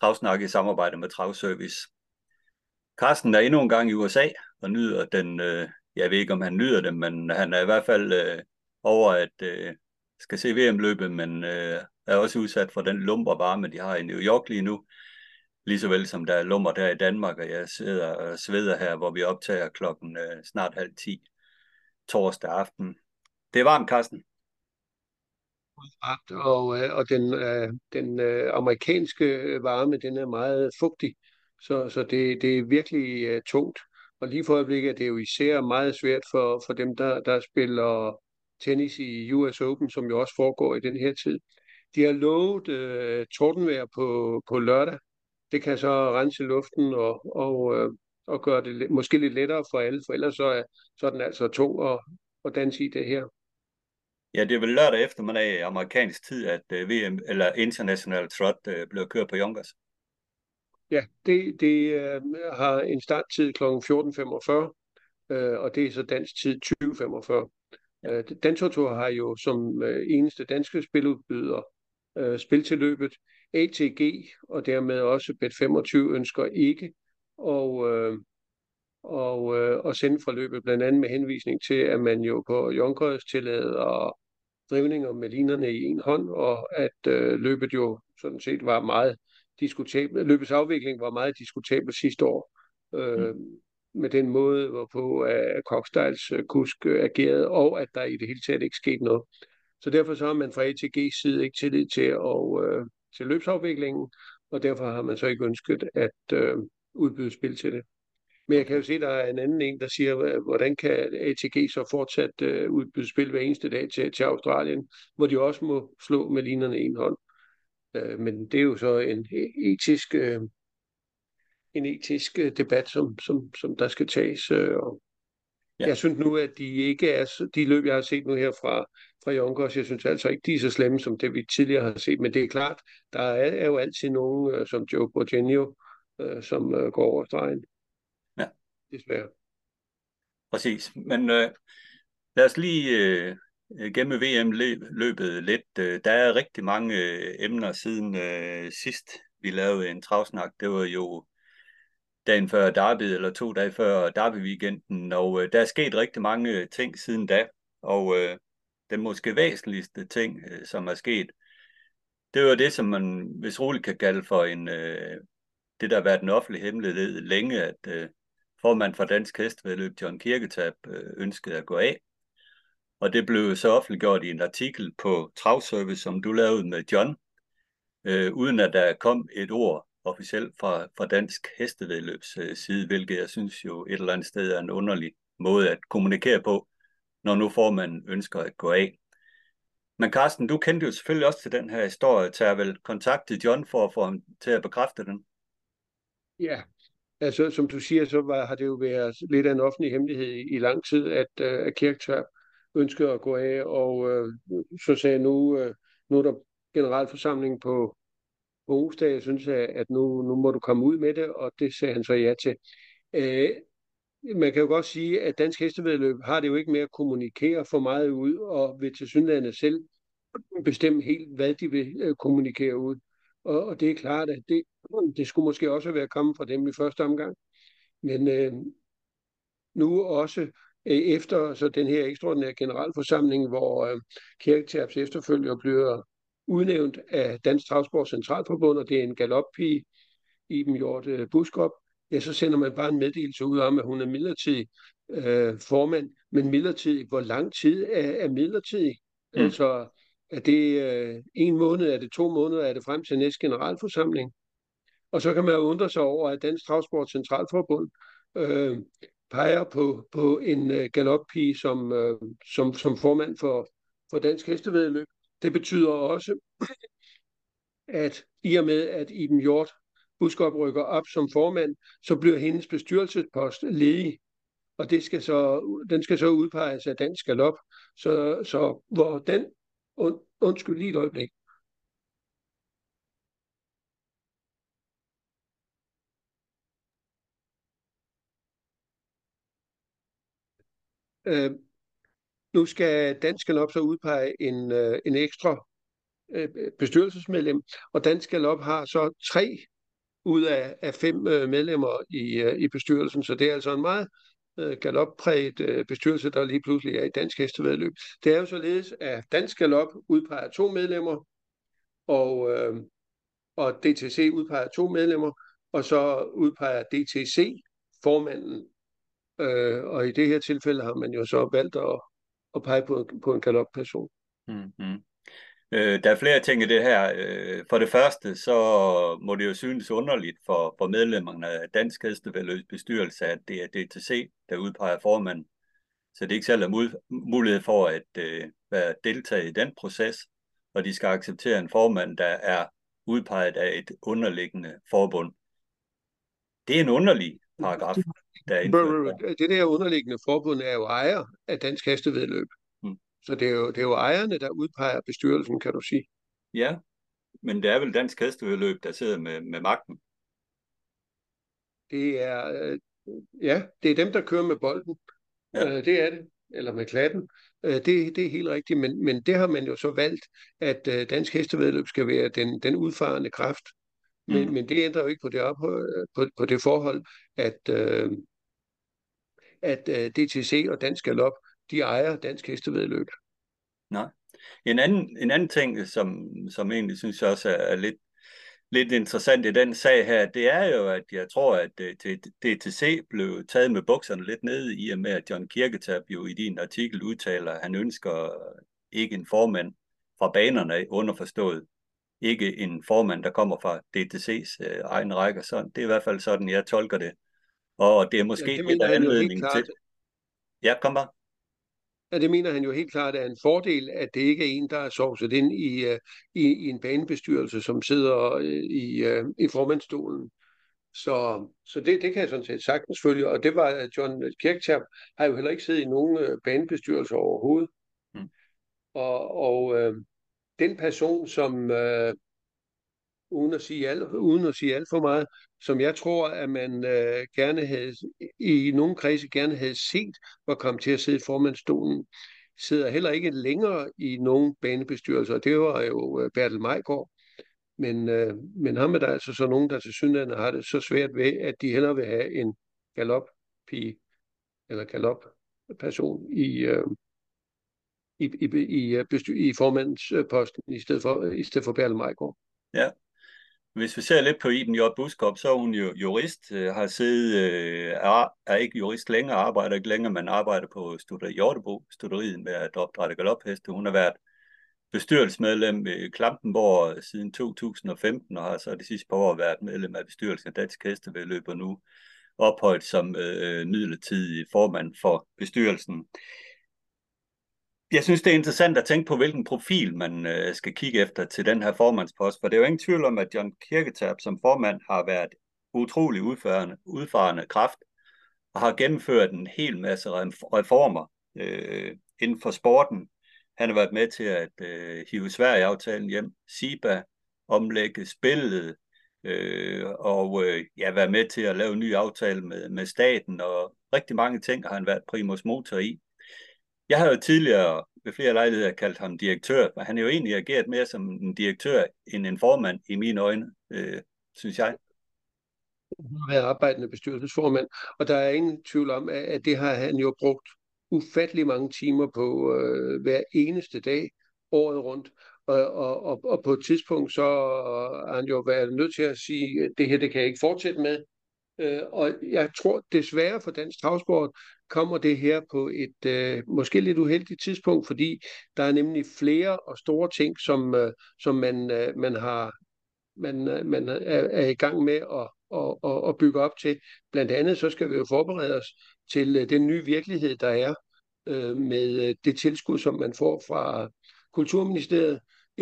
Travsnak i samarbejde med Travservice. Carsten er endnu en gang i USA og nyder den, jeg ved ikke om han nyder det, men han er i hvert fald over at skal se VM-løbet, men er også udsat for den lumper varme, de har i New York lige nu. Lige så vel som der er lummer der i Danmark, og jeg sidder og sveder her, hvor vi optager klokken snart 9:30 torsdag aften. Det er varmt, Carsten. Og den amerikanske varme, den er meget fugtig, så det er virkelig tungt. Og lige for øjeblikket er det jo især meget svært for dem, der spiller tennis i US Open, som jo også foregår i den her tid. De har lovet tordenvejr på lørdag. Det kan så rense luften og gøre det måske lidt lettere for alle, for ellers så er den altså tung at danse i det her. Ja, det er vel lørdag eftermiddag i amerikansk tid, at VM eller International Trot bliver kørt på Yonkers. Ja, det har en starttid kl. 14.45, og det er så dansk tid 20.45. Dantoto har jo som eneste danske spiludbyder spil til løbet. ATG og dermed også Bet25 ønsker ikke at sende fra løbet, blandt andet med henvisning til, at man jo på Yonkers tillader drivninger med linerne i en hånd, og at løbet jo sådan set var meget diskutabel. Løbets afvikling var meget diskutabel sidste år, med den måde, hvorpå Cockstyles kusk agerede, og at der i det hele taget ikke skete noget. Så derfor så har man fra ATG's side ikke tillid til løbsafviklingen, og derfor har man så ikke ønsket at udbyde spil til det. Men jeg kan jo se, at der er en anden en, der siger, hvordan kan ATG så fortsat udbyde spil hver eneste dag til Australien, hvor de også må slå med linerne i en hånd. Men det er jo så en etisk debat, som der skal tages. Og Ja. Jeg synes nu, at de ikke er de løb, jeg har set nu her fra Yonkers, jeg synes altså ikke, de er så slemme, som det vi tidligere har set. Men det er klart, der er jo altid nogen, som Joe Borgenio, som går over stregen. Ja. Desværre. Præcis. Men lad os lige gemme VM-løbet lidt. Der er rigtig mange emner siden sidst vi lavede en travsnak. Det var jo dagen før Derby, eller 2 dage før Derby-weekenden, og der er sket rigtig mange ting siden da. Og den måske væsentligste ting, som er sket, det var det, som man hvis roligt kan kalde for det, der har været en offentlig hemmelighed længe, at formand for Dansk Hestevæddeløb, John Kirketab, ønskede at gå af. Og det blev så offentliggjort i en artikel på Travservice, som du lavede med John, uden at der kom et ord officielt fra Dansk Hestevæddeløbs side, hvilket jeg synes jo et eller andet sted er en underlig måde at kommunikere på, når nu formanden ønsker at gå af. Men Carsten, du kendte jo selvfølgelig også til den her historie. Tager vel kontakt til John for at få ham til at bekræfte den? Ja, altså som du siger, så har det jo været lidt af en offentlig hemmelighed i lang tid, at Kirketab ønskede at gå af, og så sagde nu er der generalforsamling på onsdag. Jeg synes, at nu må du komme ud med det, og det sagde han så ja til. Man kan jo godt sige, at Dansk Hestevæddeløb har det jo ikke med at kommunikere for meget ud, og vil tilsyneladende selv bestemme helt, hvad de vil kommunikere ud. Og det er klart, at det skulle måske også være kommet fra dem i første omgang. Men nu også efter så den her ekstraordinære generalforsamling, hvor Kirketabs efterfølger bliver udnævnt af Dansk Travsport Centralforbund, og det er en galop-pige, Iben Hjort Buskop, ja, så sender man bare en meddelelse ud om, at hun er midlertidig formand. Men midlertidig, hvor lang tid er midlertidig? Altså, er det 1 måned, er det 2 måneder, er det frem til næste generalforsamling? Og så kan man jo undre sig over, at Dansk Travsport Centralforbund peger på en galop-pige som formand for Dansk Hestevæddeløb. Det betyder også, at i og med, at Iben Hjort Buskop rykker op som formand, så bliver hendes bestyrelsespost ledig, og den skal så udpeges af Dansk Galop. Så hvor den... Undskyld lige et øjeblik. Nu skal Dansk Galop så udpege en ekstra bestyrelsesmedlem, og Dansk Galop har så 3 ud af 5 medlemmer i bestyrelsen, så det er altså en meget galoppræget bestyrelse, der lige pludselig er i Dansk Hestevæddeløb. Det er jo således, at Dansk Galop udpeger 2 medlemmer, og DTC udpeger 2 medlemmer, og så udpeger DTC formanden. Og i det her tilfælde har man jo så valgt at pege på en galopperson. Mm-hmm. Der er flere ting i det her. For det første, så må det jo synes underligt for medlemmerne af Dansk Hestevæddeløbs bestyrelse, at det er DTC, der udpeger formanden. Så det er ikke selv mulighed for at være deltage i den proces, og de skal acceptere en formand, der er udpeget af et underliggende forbund. Det er en underlig paragraf, der er indført der. Det der underliggende forbund er jo ejer af Dansk Hestevæddeløb. Så det er jo ejerne, der udpeger bestyrelsen, kan du sige. Ja, men det er vel Dansk Hestevæddeløb, der sidder med magten. Det er, det er dem, der kører med bolden. Ja. Det er det. Eller med klatten. Det er helt rigtigt, men det har man jo så valgt, at Dansk Hestevæddeløb skal være den udfarende kraft. Men det ændrer jo ikke på det forhold, at DTC og Dansk Galop, de ejer Dansk Hestevæddeløb. Nej. En anden ting, som egentlig synes jeg også er lidt interessant i den sag her, det er jo, at jeg tror, at DTC blev taget med bukserne lidt nede i og med, at John Kirketab jo i din artikel udtaler, at han ønsker ikke en formand fra banerne underforstået. Ikke en formand, der kommer fra DTC's egen rækker. Så det er i hvert fald sådan, jeg tolker det. Og det er måske det er anledning til... Ja, kom bare. Ja, det mener han jo helt klart er en fordel, at det ikke er en, der er sovset ind i en banebestyrelse, som sidder i formandsstolen. Så det kan jeg sådan set sagtens følge, og det var John Kirketab har jo heller ikke siddet i nogen banebestyrelse overhovedet. Og den person, som uden at sige alt for meget, som jeg tror, at man gerne havde, i nogle kredse gerne havde set, var kommet til at sidde i formandsstolen, sidder heller ikke længere i nogen banebestyrelser. Det var jo Bertel Meigård. Men ham er der altså så nogen, der til synligheden har det så svært ved, at de hellere vil have en galoppige eller galopperson i formandsposten i stedet for Bertel Meigård. Ja. Hvis vi ser lidt på Iben J. Buskop, så er hun jo jurist, har siddet, er ikke jurist længere, arbejder ikke længere, men arbejder på Hjortebo-studeriet med at opdrætte galopheste. Hun har været bestyrelsesmedlem i Klampenborg siden 2015, og har så de sidste par år været medlem af bestyrelsen af Dansk Hestevæddeløb, og nu ophøjet som midlertidig formand for bestyrelsen. Jeg synes, det er interessant at tænke på, hvilken profil man skal kigge efter til den her formandspost, for det er jo ingen tvivl om, at John Kirketab som formand har været utrolig udfarende kraft, og har gennemført en hel masse reformer inden for sporten. Han har været med til at hive Sverige-aftalen hjem, SIBA, omlægge spillet, og være med til at lave en ny aftale med staten, og rigtig mange ting har han været primus motor i. Jeg har jo tidligere ved flere lejligheder kaldt ham direktør, men han er jo egentlig ageret mere som en direktør end en formand i mine øjne, synes jeg. Han har været arbejdende bestyrelsesformand, og der er ingen tvivl om, at det har han jo brugt ufattelig mange timer på hver eneste dag, året rundt. Og på et tidspunkt så har han jo været nødt til at sige, at det her det kan jeg ikke fortsætte med. Og jeg tror desværre for dansk travsport kommer det her på et måske lidt uheldigt tidspunkt, fordi der er nemlig flere og store ting, som man er i gang med at bygge op til. Blandt andet så skal vi jo forberede os til den nye virkelighed, der er med det tilskud, som man får fra Kulturministeriet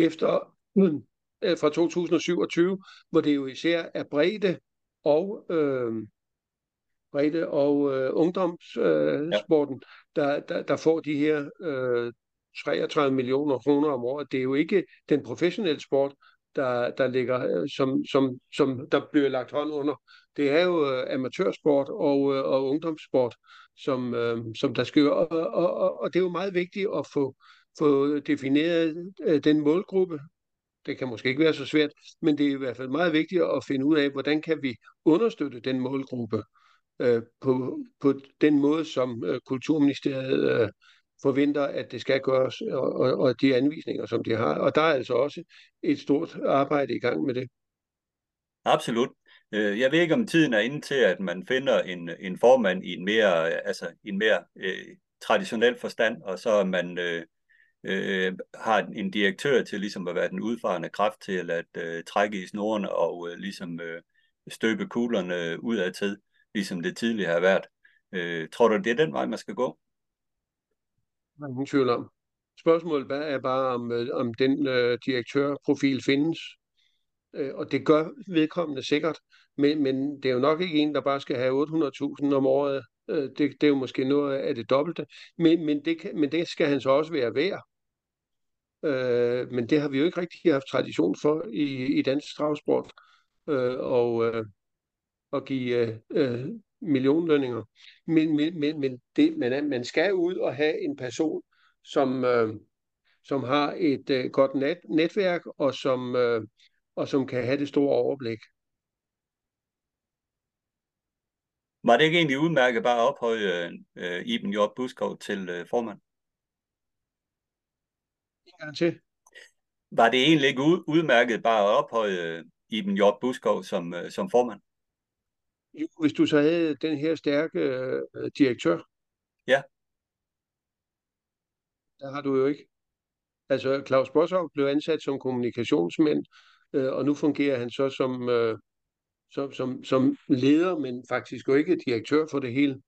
fra 2027, hvor det jo især er bredde og ungdomssporten, der får de her 33 millioner kroner om året. Det er jo ikke den professionelle sport, der ligger, som der bliver lagt hånd under. Det er jo amatørsport og ungdomssport, som der skal og det er jo meget vigtigt at få defineret den målgruppe, Det kan måske ikke være så svært, men det er i hvert fald meget vigtigt at finde ud af, hvordan kan vi understøtte den målgruppe på den måde, som Kulturministeriet forventer, at det skal gøres, og de anvisninger, som de har. Og der er altså også et stort arbejde i gang med det. Absolut. Jeg ved ikke, om tiden er inde til, at man finder en formand i en mere traditionel forstand, og så man har en direktør til ligesom at være den udfarende kraft til at trække i snorene og støbe kuglerne udadtil, ligesom det tidligere har været. Tror du, det er den vej, man skal gå? Der er ingen tvivl om. Spørgsmålet er bare, om den direktørprofil findes. Og det gør vedkommende sikkert, men det er jo nok ikke en, der bare skal have 800.000 om året. Det er jo måske noget af det dobbelte, men det skal han så også være værd. Men det har vi jo ikke rigtig haft tradition for i dansk travsport, og give millionlønninger. Men man skal ud og have en person, som har et godt netværk, og som kan have det store overblik. Var det ikke egentlig udmærket bare at ophøje Iben Hjort Buskov til formand? En gang til. Var det egentlig ikke udmærket bare at ophøje Iben Hjort Buskov som formand? Jo, hvis du så havde den her stærke direktør, Ja. der har du jo ikke. Altså, Claus Boshoff blev ansat som kommunikationsmand, og nu fungerer han så som leder, men faktisk jo ikke direktør for det hele,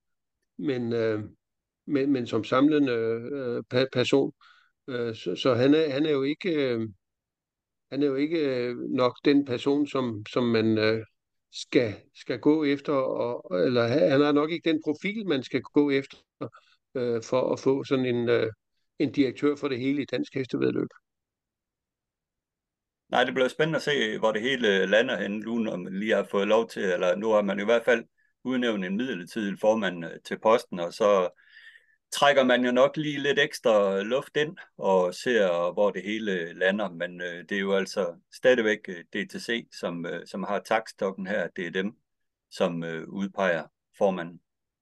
men som samlende person. Så han er jo ikke, nok den person, som man skal gå efter, eller han har nok ikke den profil, man skal gå efter for at få sådan en direktør for det hele i dansk hestevæddeløb. Nej, det bliver spændende at se, hvor det hele lander henne, nu når man lige har fået lov til, eller nu har man i hvert fald udnævnt en midlertidig formand til posten, og så trækker man jo nok lige lidt ekstra luft ind og ser, hvor det hele lander. Men det er jo altså stadigvæk DTC, som har taktstokken her. Det er dem, som udpeger formanden.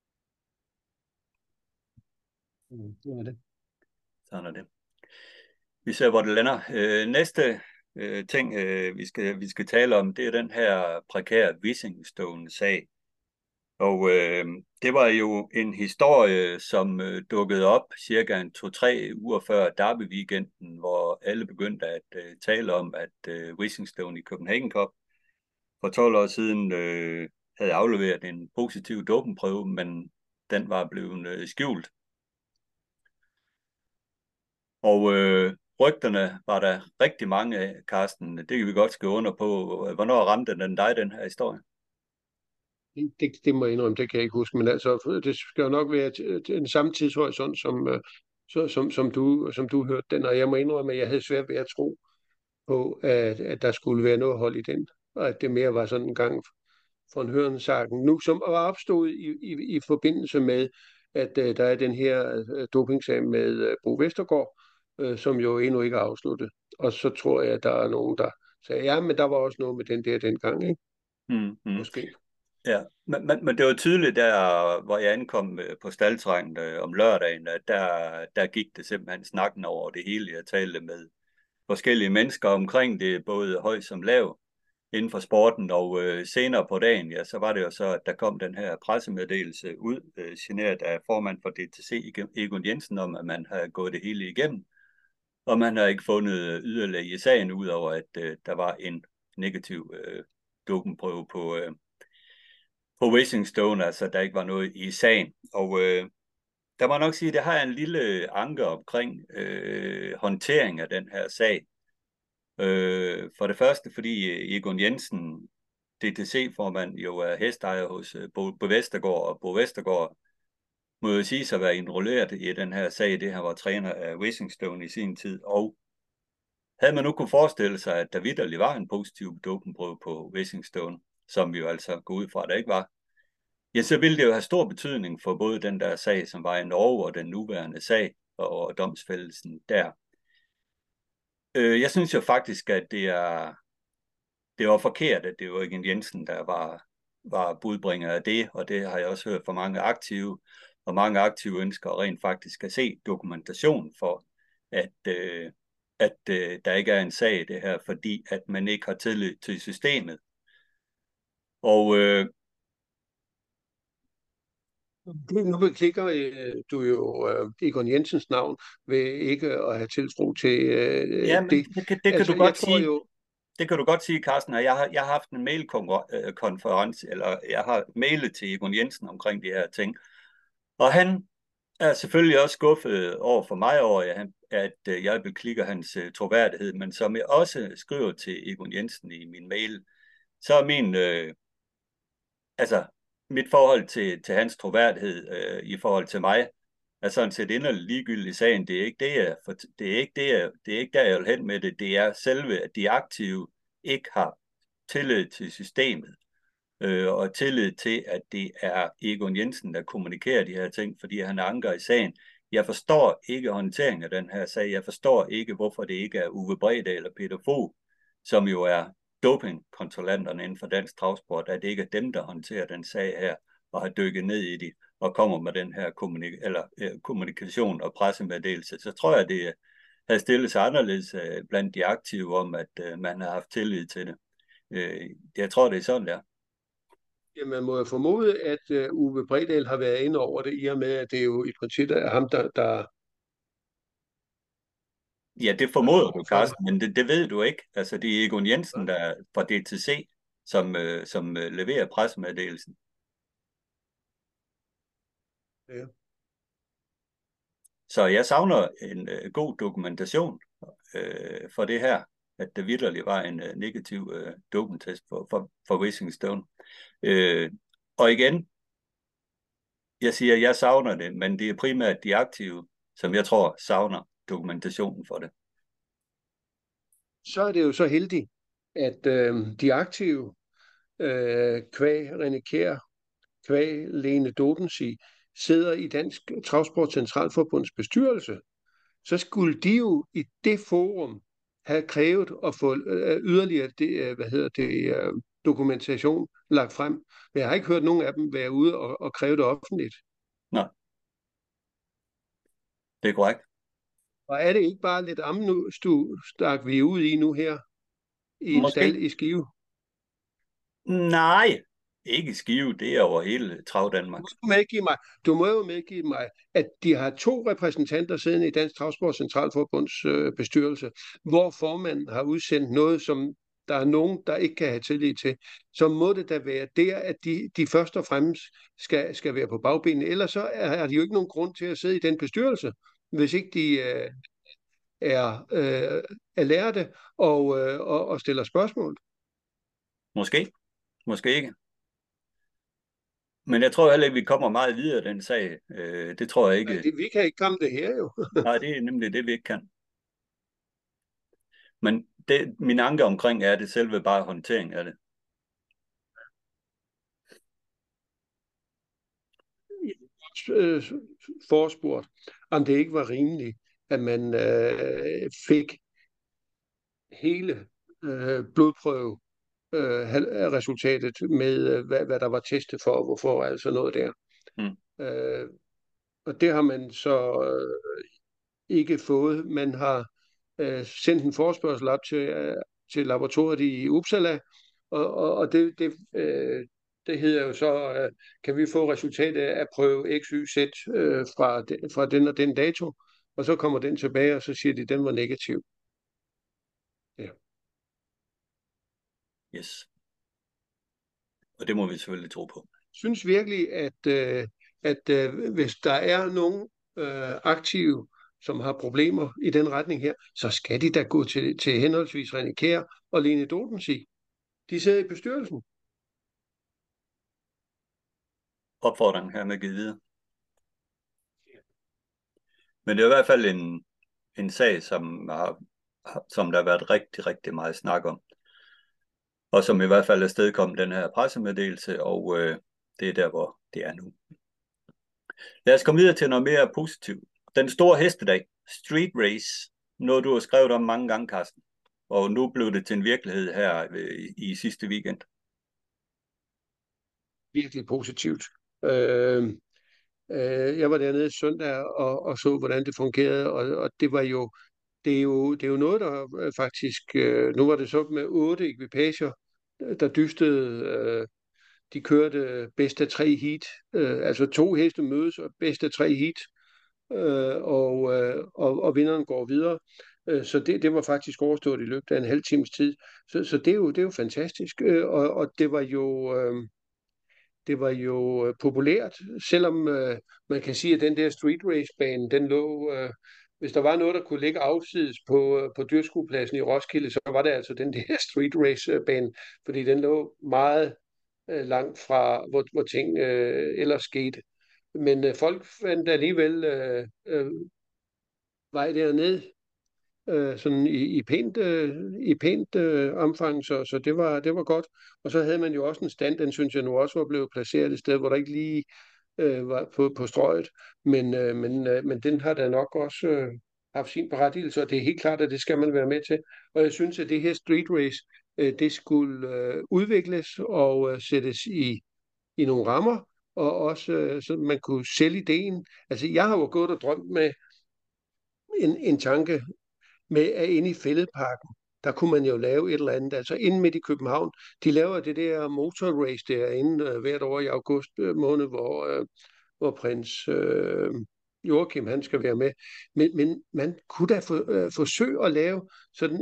Det er det. Sådan er det. Vi ser, hvor det lander. Næste ting, vi skal tale om, det er den her prekære Wissingstone-sag. Og det var jo en historie, som dukkede op cirka 2-3 uger før Derby-weekenden, hvor alle begyndte at tale om, at Wissingstone i Copenhagen Cup for 12 år siden havde afleveret en positiv dopingprøve, men den var blevet skjult. Og rygterne var der rigtig mange af, Carsten. Det kan vi godt skrive under på. Hvornår ramte den dig, den her historie? Det må jeg indrømme, det kan jeg ikke huske, men altså, det skal jo nok være den samme tidshorisont, som du hørte den, og jeg må indrømme, at jeg havde svært ved at tro på, at der skulle være noget hold i den, og at det mere var sådan en gang for en hørensagen nu, som var opstået i forbindelse med, at der er den her dopingsag med Bo Vestergaard, som jo endnu ikke er afsluttet. Og så tror jeg, at der er nogen, der sagde, ja, men der var også noget med den der dengang, ikke? Måske. Ja, men det var tydeligt der, hvor jeg ankom på staldterrænet om lørdagen, at der gik det simpelthen snakken over det hele. Jeg talte med forskellige mennesker omkring det, både høj som lav inden for sporten, og senere på dagen, ja, så var det jo så, at der kom den her pressemeddelelse ud, signeret af formand for DTC, Egon Jensen, om at man havde gået det hele igennem, og man har ikke fundet yderligere i sagen, udover at der var en negativ dopingprøve på Wissingstone, altså der ikke var noget i sagen. Og der må nok sige, at det har en lille anke omkring håndtering af den her sag. For det første, fordi Egon Jensen, DTC-formand, jo er hestejer hos Bo Vestergaard, og Bo Vestergaard må jo sige sig at være involveret i den her sag. Det her var træner af Wissingstone i sin tid, og havde man nu kunne forestille sig, at der vitterlig var en positiv dopingprøve på Wissingstone, som vi jo altså går ud fra, at der ikke var, ja, så ville det jo have stor betydning for både den der sag, som var i Norge, og den nuværende sag, og domsfældelsen der. Jeg synes jo faktisk, at det var forkert, at det var Egon Jensen, der var budbringer af det, og det har jeg også hørt fra mange aktive, og mange aktive ønsker rent faktisk at se dokumentation for, at der ikke er en sag i det her, fordi at man ikke har tillid til systemet. Og Nu beklikker du jo Egon Jensens navn ved ikke at have tiltro til ja, men det. det kan du Altså, jeg godt tror sige. jo, Det kan du godt sige, Carsten, og jeg har haft en mailkonference, eller jeg har mailet til Egon Jensen omkring de her ting. Og han er selvfølgelig også skuffet over for mig over, at jeg beklikker hans troværdighed, men som jeg også skriver til Egon Jensen i min mail, så er mit forhold til hans troværdighed i forhold til mig, er sådan set inderligt ligegyldigt i sagen. Det er ikke det, det er ikke der, jeg vil hen med det. Det er selve, at de aktive ikke har tillid til systemet, og tillid til, at det er Egon Jensen, der kommunikerer de her ting, fordi han er anker i sagen. Jeg forstår ikke håndteringen af den her sag. Jeg forstår ikke, hvorfor det ikke er Uwe Bredal eller Peter Fogh, som jo er dopingkontrollanterne inden for dansk travsport, at det ikke er dem, der håndterer den sag her, og har dykket ned i det, og kommer med den her kommunikation og pressemeddelelse. Så tror jeg, det havde stillet sig anderledes blandt de aktive om, at man har haft tillid til det. Jeg tror, det er sådan, der. ja, man må jo formode, at Uwe Bredal har været inde over det, i og med, at det jo i princippet er ham, der Ja, det formoder du, står for det. Carsten, men det ved du ikke. Altså, det er Egon Jensen, der er fra DTC, som leverer pressemeddelelsen. Ja. Så jeg savner en god dokumentation for det her, at det vitterligt var en negativ dopingtest for Racing Stone. Og igen, jeg siger, at jeg savner det, men det er primært de aktive, som jeg tror savner dokumentationen for det. Så er det jo så heldigt, at de aktive, kvæg René Kjær, kvæg Lene Dodensi, sidder i Dansk Travsport Centralforbunds bestyrelse, så skulle de jo i det forum have krævet at få yderligere dokumentation lagt frem. Men jeg har ikke hørt nogen af dem være ude og kræve det offentligt. Nå, det er korrekt. Og er det ikke bare lidt amnustak, vi er ude i nu her, i en Måske. stald i Skive? Nej, ikke Skive, det er over hele Trav Danmark. Du må jo medgive mig, at de har 2 repræsentanter siddende i Dansk Travsport Centralforbunds bestyrelse, hvor formanden har udsendt noget, som der er nogen, der ikke kan have tillid til. Så må det da være der, at de først og fremmest skal være på bagbenene. Ellers så har de jo ikke nogen grund til at sidde i den bestyrelse, hvis ikke de er lærte og stiller spørgsmål. Måske, måske ikke. Men jeg tror heller ikke, vi kommer meget videre i den sag. Det tror jeg ikke. Vi kan ikke komme det her jo. Nej, det er nemlig det, vi ikke kan. Men min anke omkring er det selve bare håndtering af det. Forspurgt, om det ikke var rimeligt, at man fik hele blodprøve resultatet med, hvad der var testet for, og hvorfor, altså noget der. Mm. Og det har man så ikke fået. Man har sendt en forespørgsel op til laboratoriet i Uppsala, og det hedder jo så, kan vi få resultatet af prøve XYZ fra den og den dato, og så kommer den tilbage, og så siger de, at den var negativ. Ja. Yes. Og det må vi selvfølgelig tro på. Synes virkelig, at hvis der er nogen aktive, som har problemer i den retning her, så skal de da gå til henholdsvis René Kjær og Lene Dodensi. De sidder i bestyrelsen. Opfordringen her med givet videre. Men det er i hvert fald en sag, som der har været rigtig, rigtig meget snak om. Og som i hvert fald afstedkom den her pressemeddelelse, og det er der, hvor det er nu. Lad os komme videre til noget mere positivt. Den store hestedag, Street Race, noget, du har skrevet om mange gange, Carsten. Og nu blev det til en virkelighed her i sidste weekend. Virkelig positivt. Øh, jeg var dernede søndag og så, hvordan det fungerede, og det er jo noget, der faktisk, nu var det så med 8 ekvipager, der dystede, de kørte bedst af 3 heat, altså 2 heste mødes og bedst af 3 heat, og vinderen går videre. Så det var faktisk overstået i løbet af en halv times tid. Så det er jo fantastisk, og det var jo populært, selvom man kan sige, at den der street race-bane, den lå, hvis der var noget, der kunne ligge afsides på dyrskuepladsen i Roskilde, så var det altså den der street race-bane, fordi den lå meget langt fra, hvor ting ellers skete. Men folk fandt alligevel vej derned, sådan i pænt omfang, så det var godt. Og så havde man jo også en stand, den synes jeg nu også var blevet placeret et sted, hvor der ikke lige var på strøget, men den har da nok også haft sin berettigelse, og det er helt klart, at det skal man være med til. Og jeg synes, at det her street race, det skulle udvikles og sættes i nogle rammer, og også så man kunne sælge ideen. Altså, jeg har jo gået og drømt med en tanke med, at inde i Fælledparken, der kunne man jo lave et eller andet, altså inde midt i København. De laver det der motorrace derinde hvert år i august måned, hvor prins Joachim, han skal være med. Men man kunne da forsøge at lave sådan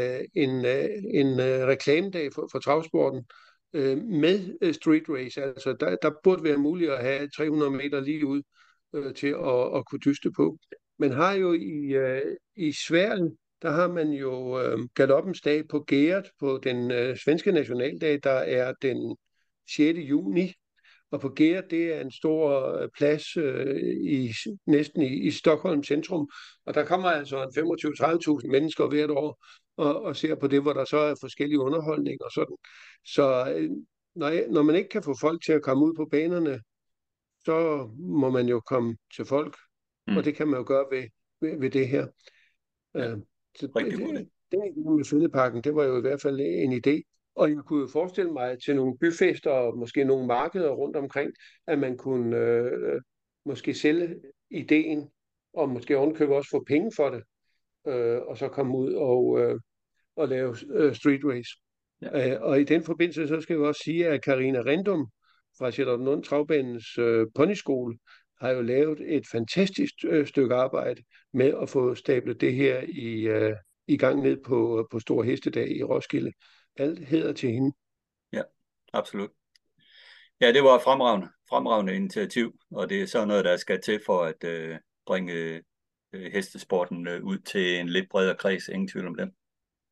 en reklamedag for travsporten med street race. Altså, der burde være muligt at have 300 meter lige ud til at kunne dyste på. Man har jo i Sverige, der har man jo Galoppens dag på Geret på den svenske nationaldag, der er den 6. juni. Og på Geret, det er en stor plads næsten i Stockholm centrum. Og der kommer altså en 25-30.000 mennesker hvert år og ser på det, hvor der så er forskellige underholdning og sådan. Så når man ikke kan få folk til at komme ud på banerne, så må man jo komme til folk. Og det kan man jo gøre ved det her. Ja, Så rigtig god idé. det med Fælledparken, det var jo i hvert fald en idé. Og jeg kunne jo forestille mig til nogle byfester og måske nogle markeder rundt omkring, at man kunne måske sælge ideen, og måske ovenkøbe også få penge for det, og så komme ud og lave street race. Ja. Og i den forbindelse, så skal jeg jo også sige, at Karina Rindum fra Charlottenlund Travbanens ponyskole har jo lavet et fantastisk stykke arbejde med at få stablet det her i gang ned på Stor Hestedag i Roskilde. Alt hedder til hende. Ja, absolut. Ja, det var et fremragende initiativ, og det er sådan noget, der skal til for at bringe hestesporten ud til en lidt bredere kreds, ingen tvivl om det.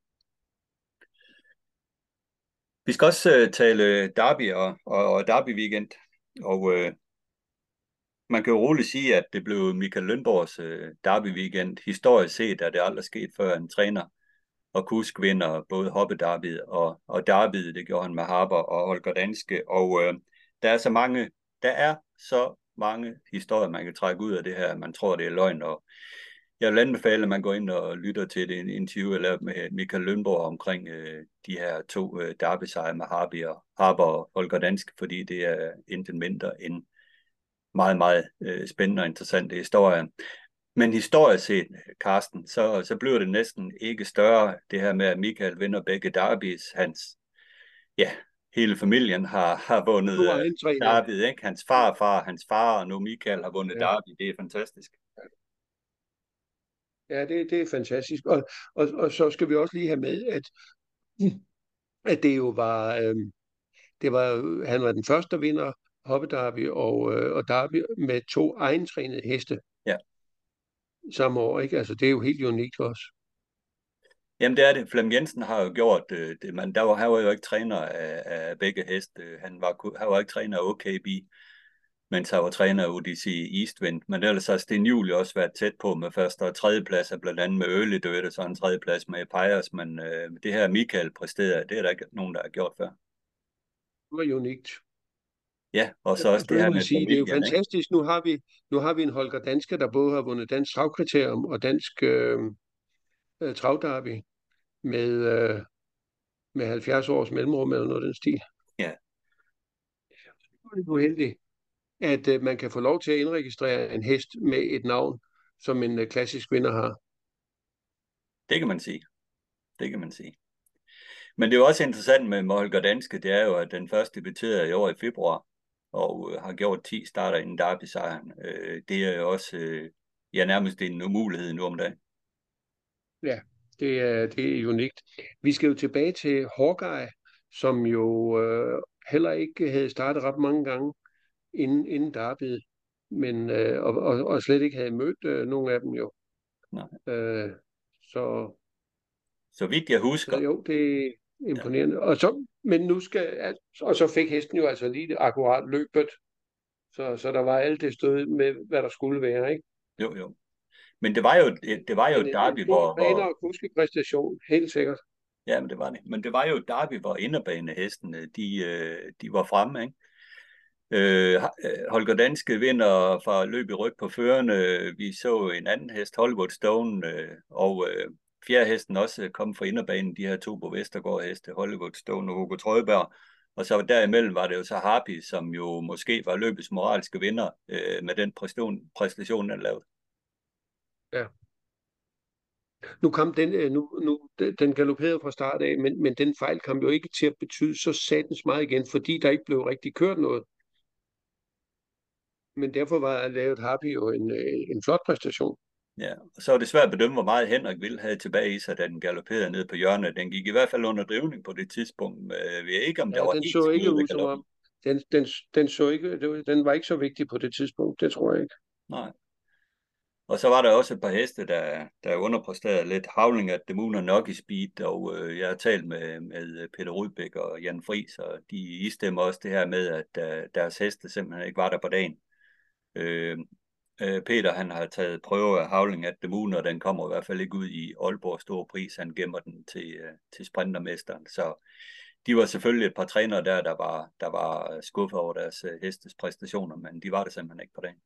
Vi skal også tale derby og derby weekend, og man kan jo roligt sige, at det blev Michael Lønborgs derby weekend. Historisk set er det aldrig sket før en træner og kusk vinder både hoppederbyet og derbyet. Det gjorde han med Harper og Holger Danske, og der er så mange historier, man kan trække ud af det her. Man tror, det er løgn, og jeg vil anbefale, at man går ind og lytter til det interview, jeg lavede med Michael Lønborg omkring de her 2 derbysejre med Harper og Holger Danske, fordi det er intet mindre end meget, meget spændende og interessante historier. Men historisk set, Carsten, så bliver det næsten ikke større, det her med, at Michael vinder begge derbys. Hele familien har vundet derbyet, ikke? Hans far, og nu Michael har vundet derby. Det er fantastisk. Ja, det er fantastisk. Og så skal vi også lige have med, at det jo var, han var den første, der vinder hoppederby og derby med 2 egentrænede heste. Ja. Samme år, ikke? Altså, det er jo helt unikt også. Jamen, det er det. Flem Jensen har jo gjort det, men han var jo ikke træner af begge heste. Han var ikke træner af OKB, mens han var træner af UDC Eastwind. Men ellers har Sten Juhl også været tæt på med første og tredje pladser, blandt andet med Early Dirt, og så en tredje plads med Pires. Men det her Michael præsterede, det er der ikke nogen, der har gjort før. Det var unikt. Ja, og så også det her med sige, det er jo fantastisk. Nu har vi en Holger Danske, der både har vundet dansk travkriterium og dansk travderby med, med 70 års mellemrum eller noget af den stil. Ja, Det er uheldigt, at man kan få lov til at indregistrere en hest med et navn, som en klassisk vinder har. det kan man sige. Det kan man sige. Men det er jo også interessant med Holger Danske, det er jo, at den første debuterede i år i februar, og har gjort 10 starter inden Derby-sejren. Det er jo også ja, nærmest en umulighed nu om dagen. Ja, det er unikt. Vi skal jo tilbage til Hawkeye, som jo heller ikke havde startet ret mange gange inden derbyet, men og slet ikke havde mødt nogen af dem jo. Nej. Øh, så, Så vidt jeg så husker, jo, det er ja, imponerende. Men nu og så fik hesten jo altså lige akkurat løbet, så der var alt det stød med, hvad der skulle være, ikke? jo. Men det var jo Men et en derby, god træner hvor og kuskepræstation, helt sikkert. ja, men det var det. Men det var jo et derby, hvor inderbanehestene, de var fremme, ikke? Holger Danske vinder fra løb i ryg på førerne. Vi så en anden hest, Hollywood Stone, og fjerde hesten også kom fra inderbanen, de her to på Vestergaard heste, Hollywood Stone og Hugo Trøjberg. Og så derimellem var det jo så Harpy, som jo måske var løbets moralske vinder med den præstation, han lavede. Ja. Nu kom den galopperede fra start af, men den fejl kom jo ikke til at betyde så satans meget igen, fordi der ikke blev rigtig kørt noget. Men derfor var lavet Harpy jo en flot præstation. Ja, og så var det svært at bedømme, hvor meget Henrik ville have tilbage i sig, da den galopperede ned på hjørnet. Den gik i hvert fald under drivning på det tidspunkt. Jeg ved ikke, om der Ja, var den helt så ikke skud ved ud som galoppen. om, den så ikke, den var ikke så vigtig på det tidspunkt, det tror jeg ikke. Nej. Og så var der også et par heste, der underpræsterede lidt. Havling at the Moon og Nuggy Speed, og jeg har talt med Peter Rudbæk og Jan Friis, og de istemmer også det her med, at deres heste simpelthen ikke var der på dagen. Øh, Peter, han har taget prøve af Havling at the Moon, og den kommer i hvert fald ikke ud i Aalborg Store Pris. Han gemmer den til sprintermesteren. Så de var selvfølgelig et par trænere der var skuffet over deres hestes præstationer, men de var det simpelthen ikke på dagen.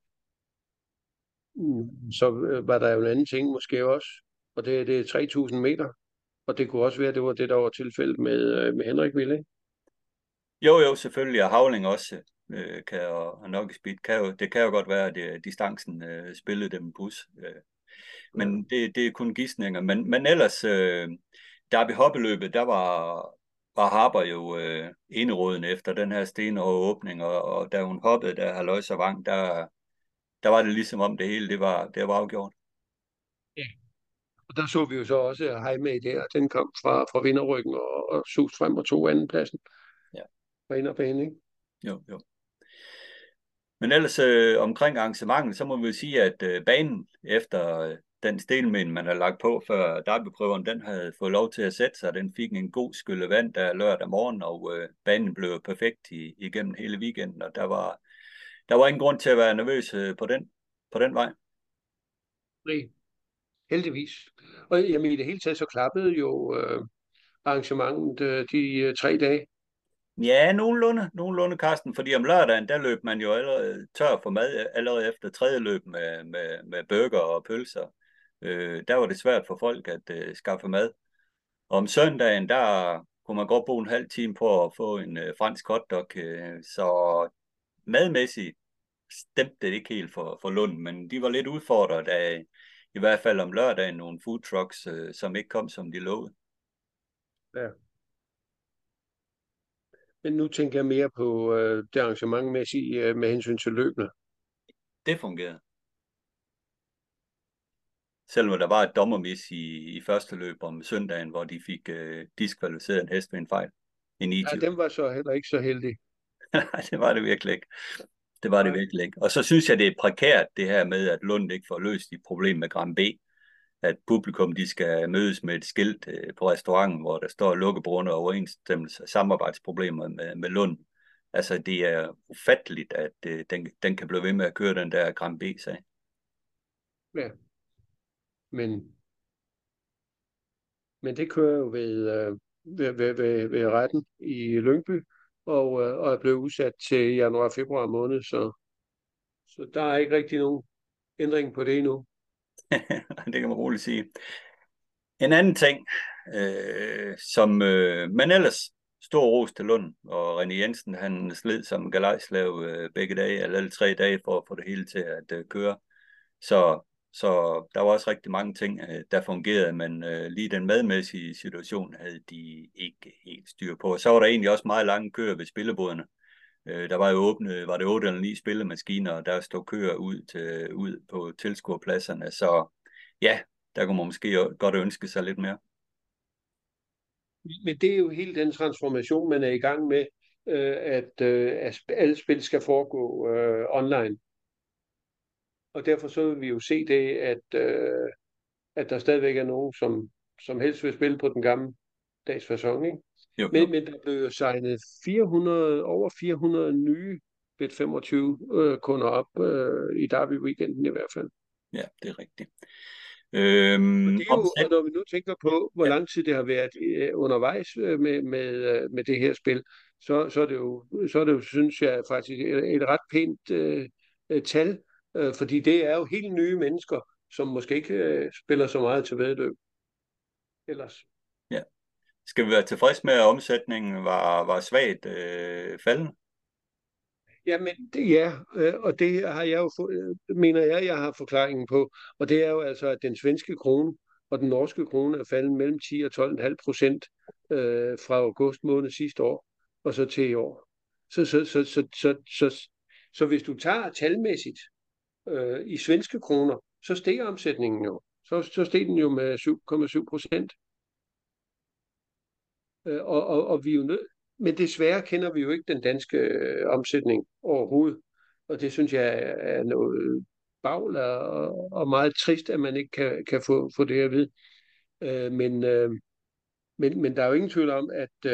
Så var der jo en anden ting måske også, og det er 3.000 meter, og det kunne også være, at det var det, der var tilfældet med Henrik Ville, ikke? Jo, selvfølgelig, og Havling også og Nugget Speed det kan jo godt være, at distancen spillede dem en pus. Ja. Men det er kun gidsninger. Men ellers, Derby Hoppeløbet, der var Harper jo eneråden efter den her stenhårde åbning, og da hun hoppede, der Halløjs og Vang, der var det ligesom om det hele, det var afgjort. Ja. Og der så vi jo så også Jaime der, den kom fra vinderryggen og sus frem og tog andenpladsen Ja. fra inderbane, ikke? Jo. Men ellers omkring arrangementet, så må vi jo sige, at banen efter den stelmen, man har lagt på før derbyprøveren, den havde fået lov til at sætte sig. Den fik en god skylle vand der lørdag morgen, og banen blev perfekt igennem hele weekenden, og der var ingen grund til at være nervøs på den vej. Nej, heldigvis. Og jamen, i det hele taget så klappede jo arrangementet de 3 dage. Ja, nogenlunde, Carsten, fordi om lørdagen, der løb man jo allerede tør for mad, allerede efter tredje løb med burger og pølser. Der var det svært for folk at skaffe mad. Og om søndagen, der kunne man godt bruge en halv time på at få en fransk hotdog, så madmæssigt stemte det ikke helt for Lund, men de var lidt udfordret af i hvert fald om lørdagen nogle food trucks, som ikke kom, som de lovede. Ja. Men nu tænker jeg mere på det arrangementmæssige med hensyn til løbene. Det fungerede. Selvom der var et dommermis i første løb om søndagen, hvor de fik diskvalificeret en hest ved en fejl. En Ja, ITU. dem var så heller ikke så heldige. Nej, det var det virkelig ikke. Det var det Nej. virkelig ikke. Og så synes jeg, det er prekært, det her med, at Lund ikke får løst de problem med Gram B. At publikum, de skal mødes med et skilt på restauranten, hvor der står lukkebrunde og overensstemmelse samarbejdsproblemer med Lund. Altså, det er ufatteligt, at den kan blive ved med at køre den der Gram B-sag. Ja. Men det kører jo ved retten i Lyngby, og er blevet udsat til januar-februar måned, så der er ikke rigtig nogen ændring på det endnu. Det kan man roligt sige. En anden ting, men ellers stor ros til Lund, og René Jensen, han slid som galejslav begge dage, eller alle 3 dage, for at få det hele til at køre. Så der var også rigtig mange ting, der fungerede, men lige den madmæssige situation havde de ikke helt styr på. Så var der egentlig også meget lange køer ved spilleboderne. Der var jo åbne, var det 8 eller 9 spillemaskiner, og der stod køer ud på tilskuerpladserne. Så ja, der kunne man måske godt ønske sig lidt mere. Men det er jo hele den transformation, man er i gang med, at alle spil skal foregå online. Og derfor så vil vi jo se det, at der stadigvæk er nogen, som helst vil spille på den gamle dags facon, ikke? Jo, jo. Men der blev jo signet over 400 nye Bet25 kunder op i Derby-weekenden i hvert fald. Ja, det er rigtigt. Og det er jo, og når vi nu tænker på, hvor lang tid det har været undervejs med det her spil, så er det jo, synes jeg, faktisk et ret pænt tal, fordi det er jo helt nye mennesker, som måske ikke spiller så meget til væddeløb ellers. Ja. Skal vi være tilfreds med, at omsætningen var svagt faldende? Jamen, og det har jeg jo, mener jeg har forklaringen på, og det er jo altså, at den svenske krone og den norske krone er faldet mellem 10 og 12,5% fra august måned sidste år, og så til i år. Så hvis du tager talmæssigt i svenske kroner, så steg omsætningen jo. Så steg den jo med 7,7%. Og vi er jo men desværre kender vi jo ikke den danske omsætning overhovedet. Og det synes jeg er noget bagl og meget trist, at man ikke kan få det at vide. Men der er jo ingen tvivl om, at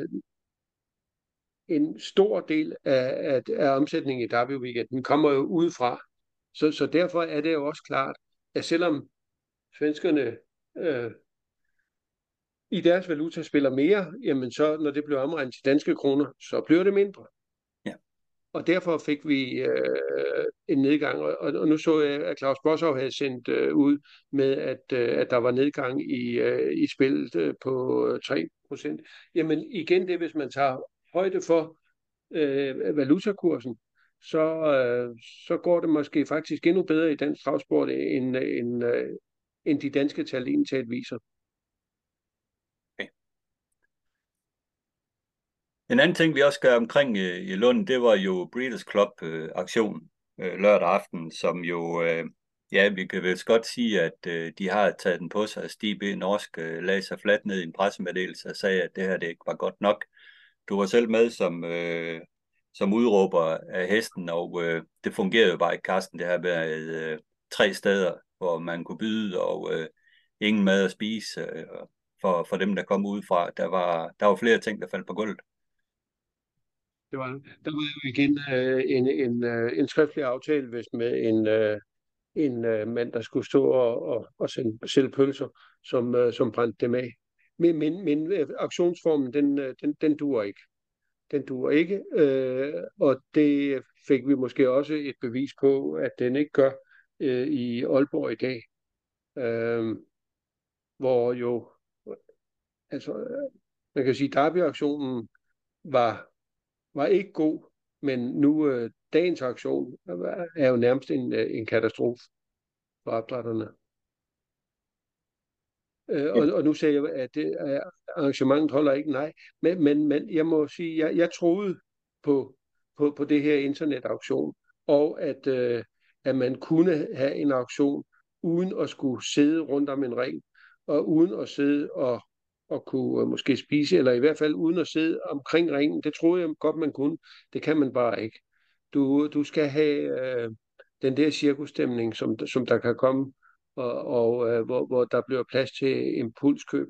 en stor del af omsætningen i Derby Weekenden kommer jo udefra. Så derfor er det jo også klart, at selvom svenskerne i deres valuta spiller mere, jamen så når det bliver omregnet til danske kroner, så bliver det mindre. Ja. Og derfor fik vi en nedgang, og nu så jeg, at Claus Bosshov havde sendt ud med, at der var nedgang i spillet på 3%. Jamen igen det, hvis man tager højde for valutakursen, så går det måske faktisk endnu bedre i dansk travsport, end de danske tal egentlig viser. En anden ting, vi også gør omkring i Lund, det var jo Breeders' Club-aktionen lørdag aften, som jo, ja, vi kan vel godt sige, at de har taget den på sig. Stig B. Norsk lagde sig fladt ned i en pressemeddelelse og sagde, at det her det ikke var godt nok. Du var selv med som udråber af hesten, og det fungerede jo bare i Karsten. Det har været 3 steder, hvor man kunne byde, og ingen mad at spise for dem, der kom udefra. Der var flere ting, der faldt på gulvet. Der var jo igen en skriftlig aftale vist med en mand, der skulle stå og sælge pølser, som brændte dem af. Men aktionsformen, den duer ikke. Den duer ikke, og det fik vi måske også et bevis på, at den ikke gør i Aalborg i dag. Hvor jo, altså, man kan sige, Derby-aktionen var ikke god, men nu dagens aktion er jo nærmest en katastrofe for opdrætterne. Og nu siger jeg, at arrangementet holder ikke, nej. Men jeg må sige, jeg troede på det her internetauktion, og at man kunne have en auktion uden at skulle sidde rundt om en ring, og uden at sidde og kunne måske spise, eller i hvert fald uden at sidde omkring ringen. Det troede jeg godt, man kunne. Det kan man bare ikke. Du skal have den der cirkusstemning, som der kan komme, hvor der bliver plads til impulskøb.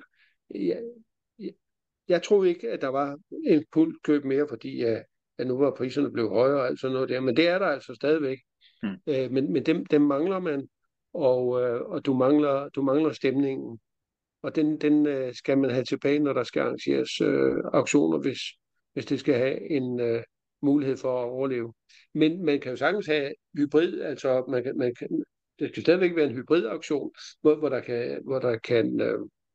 Jeg troede ikke, at der var impulskøb mere, fordi at nu var priserne blevet højere og alt sådan noget der, men det er der altså stadigvæk. Men dem mangler man, og du mangler stemningen. Og den skal man have tilbage, når der skal arrangeres auktioner, hvis det skal have en mulighed for at overleve. Men man kan jo sagtens have hybrid, altså det skal stadigvæk være en hybridauktion, hvor der kan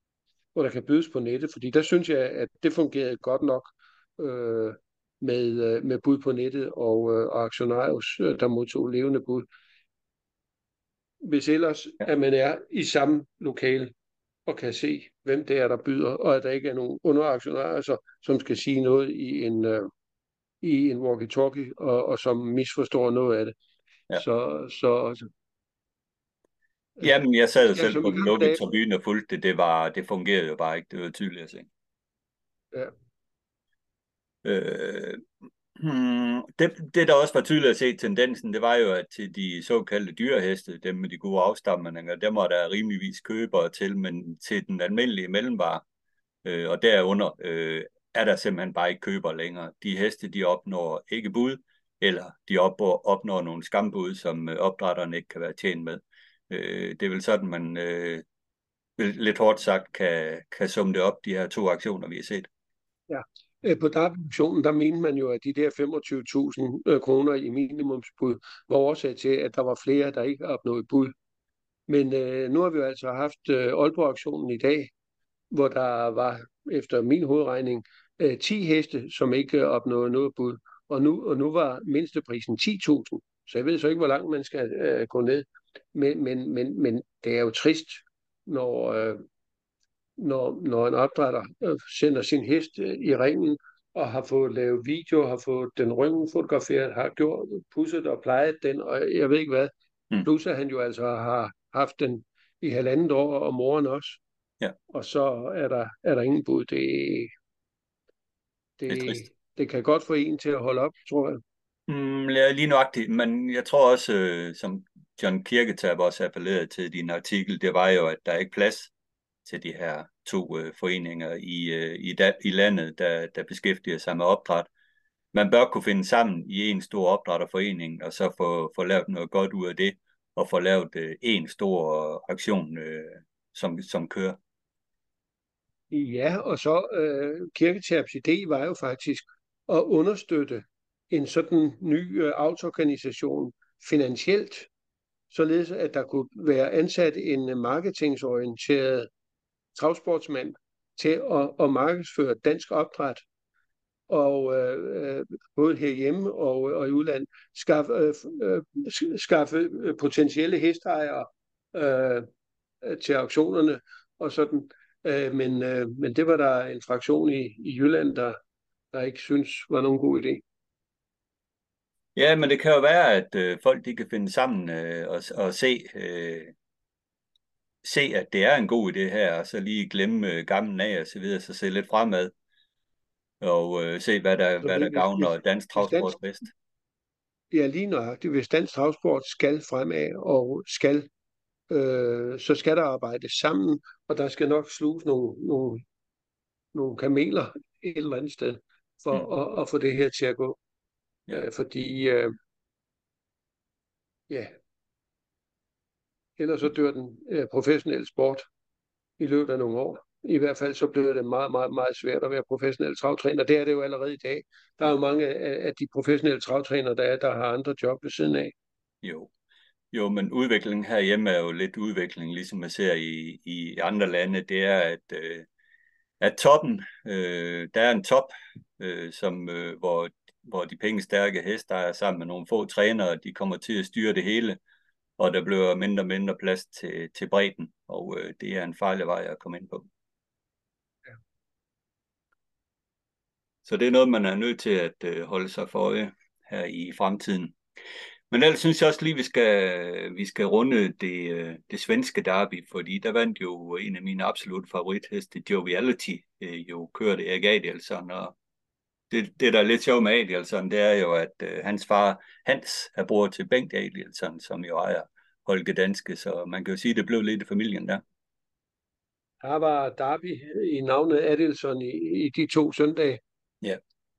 hvor der kan bydes på nettet, fordi der synes jeg, at det fungerede godt nok med bud på nettet og aktionarius, der modtog levende bud. Hvis ellers, Ja. at man er i samme lokale og kan se, hvem det er, der byder, og at der ikke er nogen underaktionærer, som skal sige noget i en walkie-talkie, og som misforstår noget af det. Ja. Så Jamen, jeg sad jo ja, selv som på i den gamle lukkede dage. tribune og fulgte det. Det fungerede jo bare ikke. Det var tydeligt at se. Ja, Øh, det, der også var tydeligt at se tendensen, det var jo, at til de såkaldte dyreheste, dem med de gode afstamninger, dem var der rimeligvis købere til, men til den almindelige mellemvare, og derunder er der simpelthen bare ikke køber længere. De heste, de opnår ikke bud, eller de opnår nogle skambud, som opdrætterne ikke kan være tjent med. Det er vel sådan, man lidt hårdt sagt kan summe det op, de her to aktioner, vi har set. ja. På DAB-auktionen, der mente man jo, at de der 25.000 kroner i minimumsbud var årsag til, at der var flere, der ikke opnåede bud. Men nu har vi jo altså haft Aalborg-auktionen i dag, hvor der var, efter min hovedregning, 10 heste, som ikke opnåede noget bud. Og nu var mindsteprisen 10.000. Så jeg ved så ikke, hvor langt man skal gå ned. Men det er jo trist, når, når en opdrætter sender sin hest i ringen, og har fået lavet video, har fået den ryggen fotograferet, har gjort, pudset og plejet den, og jeg ved ikke hvad. Mm. Plus at han jo altså har haft den i 1,5 år, og moren også. Ja. Og så er der ingen bud. Det er trist. Det kan godt få en til at holde op, tror jeg. Ja, lige nøjagtigt, men jeg tror også, som John Kirketab også appellerede til i din artikel, det var jo, at der er ikke plads til de her to foreninger i landet, der beskæftiger sig med opdræt. Man bør kunne finde sammen i en stor opdrætterforening, og så få lavet noget godt ud af det, og få lavet en stor aktion, som kører. Ja, og så Kirketabs idé var jo faktisk at understøtte en sådan ny autoorganisation finansielt, således at der kunne være ansat en marketingsorienteret travsportsmand til at markedsføre dansk opdræt, og både herhjemme og i udlandet skaffe potentielle hesteejere til auktionerne og sådan. Men det var der en fraktion i Jylland, der ikke synes var nogen god idé. Ja, men det kan jo være, at folk de kan finde sammen og se, at det er en god idé her, og så lige glemme gamlen af og så videre, så se lidt fremad, og se, hvad der gavner dansk travsport bedst. Ja, lige nøjagtigt. Hvis dansk travsport skal fremad og så skal der arbejdes sammen, og der skal nok sluges nogle kameler et eller andet sted, for at få det her til at gå. Ja. Fordi ja, ellers så dør den professionelle sport i løbet af nogle år. I hvert fald så bliver det meget, meget, meget svært at være professionel travtræner. Det er det jo allerede i dag. Der er jo mange af de professionelle travtrænere, der har andre job ved siden af. Jo, men udviklingen herhjemme er jo lidt udvikling, ligesom man ser i andre lande. Det er, at toppen, der er en top, hvor de pengestærke heste er sammen med nogle få trænere, de kommer til at styre det hele, og der bliver mindre og mindre plads til bredden, og det er en farlig vej at komme ind på. Ja. Så det er noget, man er nødt til at holde sig for øje her i fremtiden. Men ellers synes jeg også lige, vi skal runde det svenske derby, fordi der vandt jo en af mine absolut favoritheste, Joviality, jo kørte Erik Adielsson, og det der er lidt sjovt med Adielsson, det er jo, at hans far Hans er bror til Bengt Adielsson, som jo ejer Holger Danske, så man kan jo sige, at det blev lidt i familien der. Der var derby i navnet Adielsson i de 2 søndage. Ja.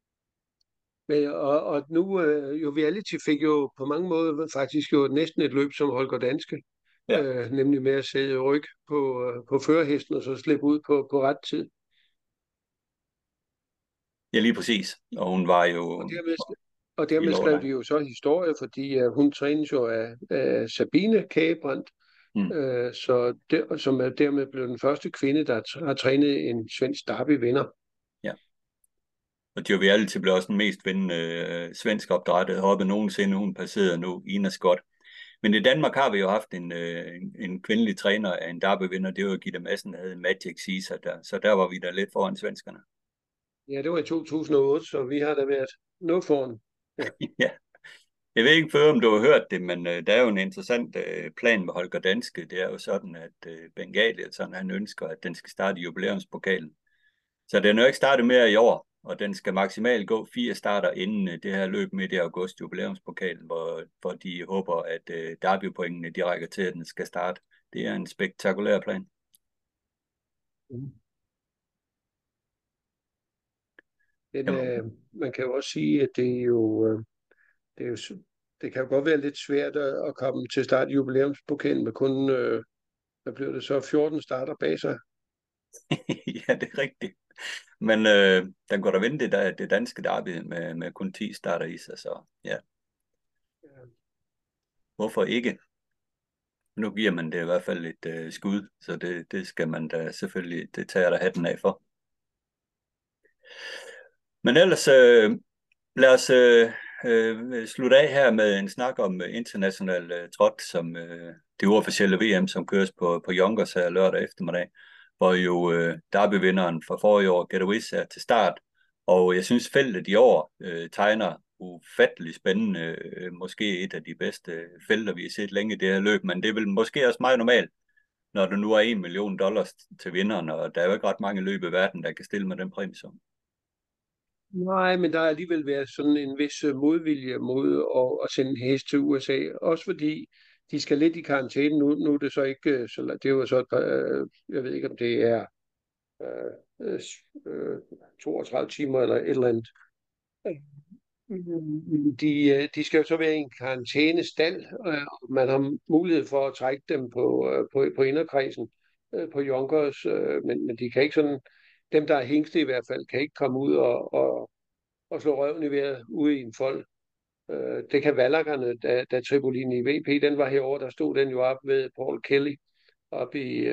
Og nu, Joviality fik jo på mange måder faktisk jo næsten et løb som Holger Danske, nemlig med at sætte ryg på førerhesten og så slippe ud på ret tid. Ja, lige præcis. Og hun var jo... Og dermed skrev de jo så historie, fordi hun trænes jo af Sabine Kagebrandt, Mm. som er dermed blevet den første kvinde, der har trænet en svensk derby-vinder. Ja. Og Joviality blev også den mest vindende svensk opdrættede hoppe nogensinde. Hun passerede nu Ina Scott. Men i Danmark har vi jo haft en kvindelig træner af en derbyvinder. Det var Gitte Madsen, der hed Magic Caesar der. Så der var vi da lidt foran svenskerne. Ja, det var i 2008, så vi har da været noget foran. Ja. Ja. Jeg ved ikke før, om du har hørt det, men der er jo en interessant plan med Holger Danske. Det er jo sådan, at Bengali, sådan, han ønsker, at den skal starte i jubilæumspokalen. Så den er jo ikke startet mere i år, og den skal maksimalt gå 4 starter inden det her løb midt i august, jubilæumspokalen, hvor de håber, at derbypointene de rækker til, at den skal starte. Det er en spektakulær plan. Man kan jo også sige, at det kan jo godt være lidt svært at komme til start i jubilæumspokalen med kun, hvad bliver det så, 14 starter bag sig. Ja, det er rigtigt. Men den går da vinde det danske derby med kun 10 starter i sig, så ja. Hvorfor ikke? Nu giver man det i hvert fald et skud, så det skal man da selvfølgelig, det tager der hatten af for. Men ellers lad os slutte af her med en snak om international trot, som det uofficielle VM, som køres på Yonkers her lørdag eftermiddag, hvor jo derbyvinderen fra forrige år, Get A Wish, er til start. Og jeg synes feltet i år tegner ufattelig spændende, måske et af de bedste felter, vi har set længe i det her løb, men det er vel måske også meget normalt, når der nu er $1 million til vinderen, og der er jo ikke ret mange løb i verden, der kan stille med den præmie. Nej, men der er alligevel været sådan en vis modvilje mod at sende en hest til USA, også fordi de skal lidt i karantæne nu er det så ikke, så det er jo så jeg ved ikke om det er 32 timer eller et eller andet. De skal jo så være i en karantænestald, og man har mulighed for at trække dem på inderkredsen på Yonkers, men de kan ikke sådan, dem der er hængste i hvert fald, kan ikke komme ud og slå røven i vejret ude i en fold. Det kan Valakkerne, da Tribolini VP, den var herovre, der stod den jo op ved Paul Kelly, op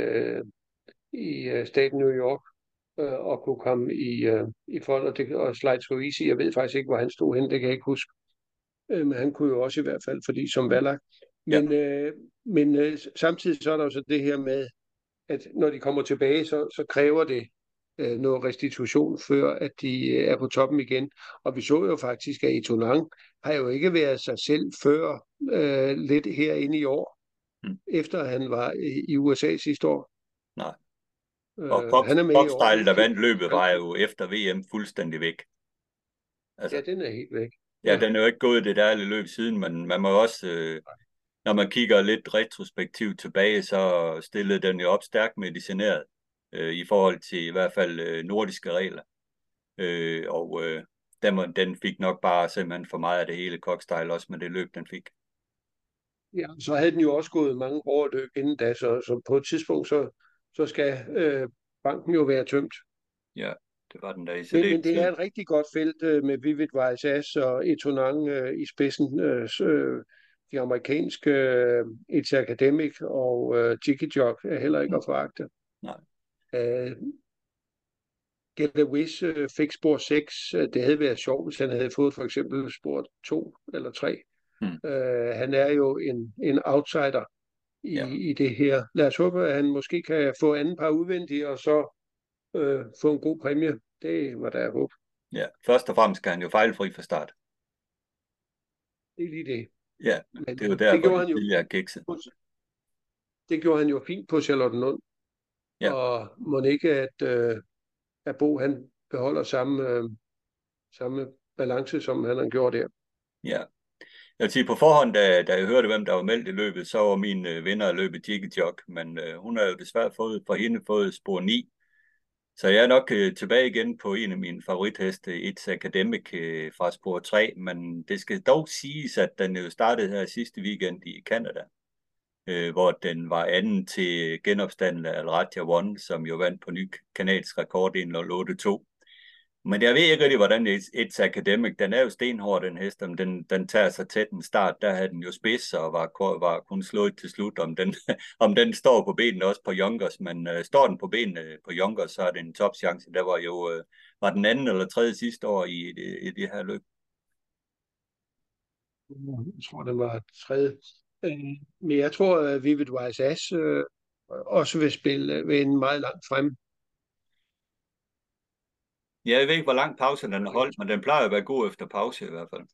i staten New York, og kunne komme i fold, og Slide So Easy, jeg ved faktisk ikke, hvor han stod hen, det kan jeg ikke huske. Men han kunne jo også i hvert fald, fordi som Valak. Men samtidig så er der jo så det her med, at når de kommer tilbage, så kræver det noget restitution, før at de er på toppen igen. Og vi så jo faktisk, at Etonang har jo ikke været sig selv før lidt herinde i år, efter han var i USA sidste år. Nej. Og han er med i år. Coxstyle, der vandt løbet, var jo efter VM fuldstændig væk. Altså, ja, den er helt væk. Ja, den er jo ikke gået det der løb siden, men man må også, når man kigger lidt retrospektivt tilbage, så stillede den jo op stærkt medicineret i forhold til i hvert fald nordiske regler. Og den fik nok bare simpelthen for meget af det hele Coxstyle, også med det løb, den fik. Ja, så havde den jo også gået mange overløb inden da, så på et tidspunkt, så skal banken jo være tømt. Ja, det var den der i men det er et rigtig godt felt med Vivid Vaisas og Etonang i spidsen. De amerikanske It's Academic og Jiggy Jog er heller ikke at foragte. Nej. Get A Wish fik spor 6. Det havde været sjovt, hvis han havde fået for eksempel spor 2 eller 3. Han er jo en outsider i det her. Lad os håbe, at han måske kan få anden par udvendigt, og så få en god præmie. Det var der håb. Ja, først og fremmest kan han jo fejlfri fra start. Det er lige det. Ja, det er jo derfor, det tidligere kikset. Det gjorde han jo fint på Charlottenlund. Ja. Og må ikke, at Bo han beholder samme balance, som han har gjort der. Ja. Jeg vil sige, på forhånd, da jeg hørte, hvem der var meldt i løbet, så var min vinder af løbet Jiggy Jog, men hun har jo desværre fået spor 9. Så jeg er nok tilbage igen på en af mine favoritheste, It's Academic fra spor 3, men det skal dog siges, at den jo startede her sidste weekend i Canada, hvor den var anden til genopstanden af Al Raja One, som jo vandt på ny kanadisk rekord 1.08.2. Men jeg ved ikke rigtig, hvordan It's Academic, den er jo stenhård, den hest, om den tager sig tæt en start, der havde den jo spids og var kun slået til slut, om den, om den står på benene også på Youngers, men står den på benene på Youngers, så er det en topchance. Der var jo, var den anden eller tredje sidste år i det her løb. Jeg tror, det var tredje. Men jeg tror, at Vivid Wise Ass også vil spille ved en meget langt frem. Jeg ved ikke, hvor lang pause den har holdt, men den plejer at være god efter pause i hvert fald.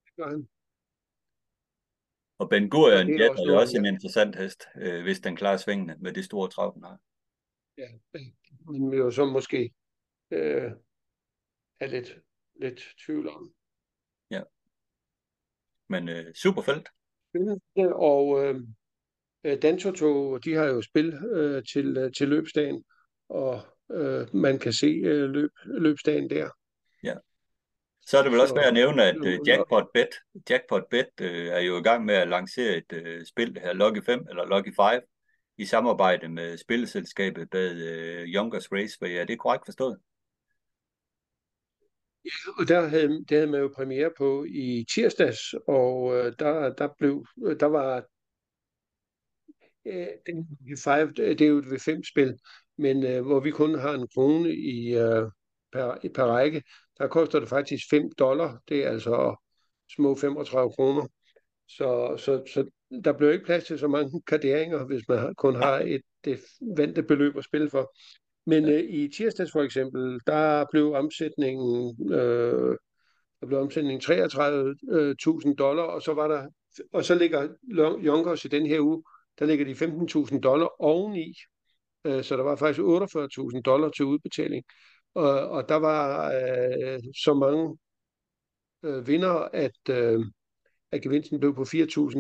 Og Ben Gurion Det er Jet også er jo noget, også en interessant hest, hvis den klarer svingene med det store trav, den har. ja, men jo så måske øh, er lidt tvivl om. Ja. Men super felt. Og Dantoto, de har jo spil til løbsdagen, og man kan se løbsdagen der. Ja. Så er det vel også værd at nævne, at Jackpot Bet er jo i gang med at lancere et spil, det her Lucky 5 eller Lucky 5, i samarbejde med spilleselskabet bag Youngers Raceway. Er det korrekt forstået? Og der havde man jo premiere på i tirsdags, og der var den Five, det er jo et V5-spil, men hvor vi kun har en krone per række, der koster det faktisk $5. Det er altså små 35 kroner. Så der bliver ikke plads til så mange karderinger, hvis man kun har det vante beløb at spille for. Men i tirsdags for eksempel, der blev omsætningen $33.000, og så ligger Youngers i den her uge, der ligger de $15.000 oveni, så der var faktisk $48.000 til udbetaling. Og der var så mange vinder, at gevinsten blev på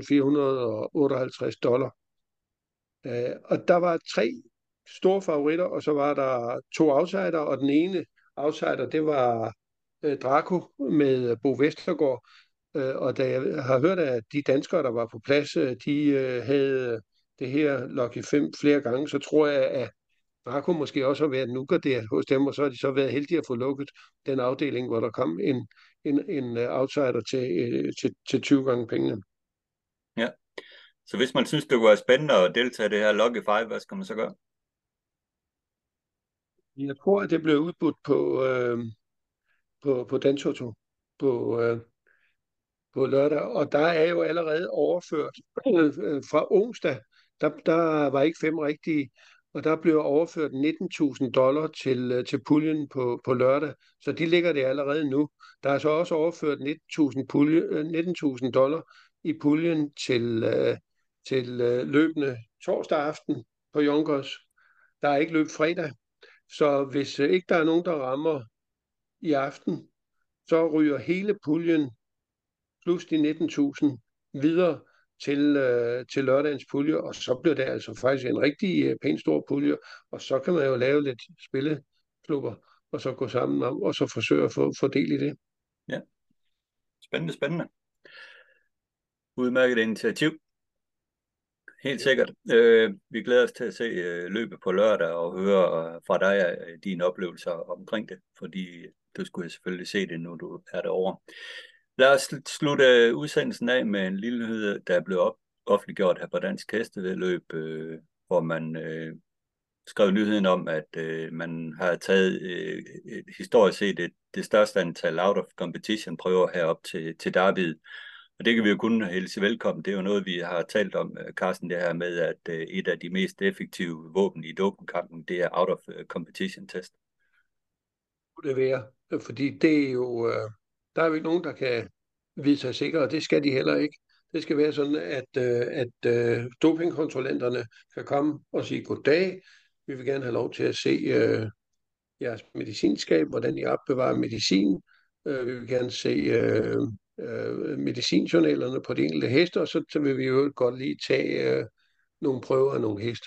$4.458. Og der var 3 store favoritter, og så var der 2 outsider, og den ene outsider, det var Draco med Bo Vestergaard. Og da jeg har hørt, at de danskere, der var på plads, de havde det her Lucky 5 flere gange, så tror jeg, at Draco måske også har været nugarderet hos dem, og så har de så været heldige at få lukket den afdeling, hvor der kom en outsider til 20 gange pengene. Ja. Så hvis man synes, det kunne være spændende at deltage i det her Lucky 5, hvad skal man så gøre? Jeg tror, at det blev udbudt på Dantoto på lørdag, og der er jo allerede overført fra onsdag, der var ikke 5 rigtige, og der blev overført $19.000 til puljen på lørdag, så de ligger det allerede nu. Der er så også overført $19.000 i puljen til løbende torsdag aften på Youngers. Der er ikke løb fredag, så hvis ikke der er nogen, der rammer i aften, så ryger hele puljen plus de 19.000 videre til lørdagens pulje, og så bliver det altså faktisk en rigtig pænt stor pulje, og så kan man jo lave lidt spilleklubber, og så gå sammen om, og så forsøge at få del i det. Ja, spændende. Udmærket initiativ. Helt sikkert. Vi glæder os til at se løbet på lørdag og høre fra dig dine oplevelser omkring det, fordi du skulle selvfølgelig se det, når du er derovre. Lad os slutte udsendelsen af med en lille nyhed, der er blevet offentliggjort her på Dansk Hestevæddeløb, hvor man skrev nyheden om, at man har taget historisk set det største antal out of competition prøver herop til Derbyet. Og det kan vi jo kun hilse velkommen. Det er jo noget, vi har talt om, Carsten, det her med, at et af de mest effektive våben i dopingkampen, det er out of competition test. Det være, fordi det er jo, der er jo ikke nogen, der kan vide sig sikre, og det skal de heller ikke. Det skal være sådan, at dopingkontrollenterne kan komme og sige goddag. Vi vil gerne have lov til at se jeres medicinskab, hvordan I opbevarer medicin. Vi vil gerne se medicinjournalerne på de enkelte heste, og så vil vi jo godt lige tage nogle prøver af nogle heste.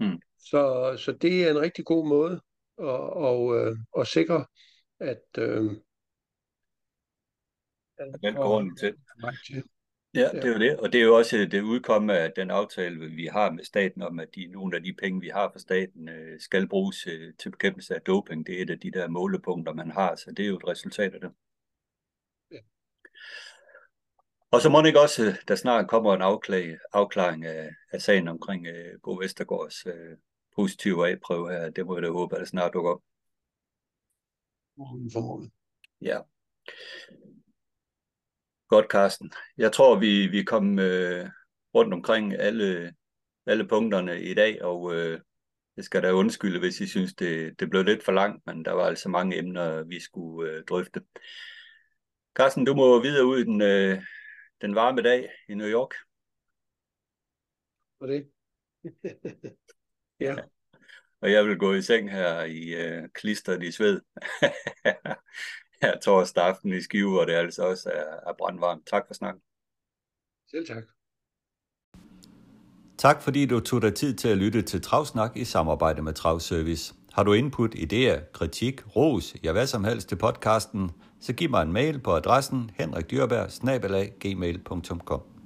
Så det er en rigtig god måde at sikre, at den går ordentligt til. Ja, Ja, det er jo det. Og det er jo også det udkomme af den aftale, vi har med staten om, at nogle af de penge, vi har fra staten, skal bruges til bekæmpelse af doping. Det er et af de der målepunkter, man har, så det er jo et resultat af det. ja. Og så må det ikke også, der snart kommer en afklaring af sagen omkring Bo Vestergaards positive A-prøve her. Det må jeg da håbe, at det snart dukker op. Ja. Godt, Carsten. Jeg tror, vi kom rundt omkring alle punkterne i dag, og jeg skal da undskylde, hvis I synes, det blev lidt for langt, men der var altså mange emner, vi skulle drøfte. Carsten, du må videre ud i den varme dag i New York. Og det. Ja, Og jeg vil gå i seng her i klistret i sved. Her torsdag aften i Skive, hvor det altså også er brandvarmt. Tak for snakken. selv tak. Tak fordi du tog dig tid til at lytte til Travsnak i samarbejde med Travservice. Har du input, idéer, kritik, ros, ja hvad som helst til podcasten, så giv mig en mail på adressen henrikdyrberg@gmail.com.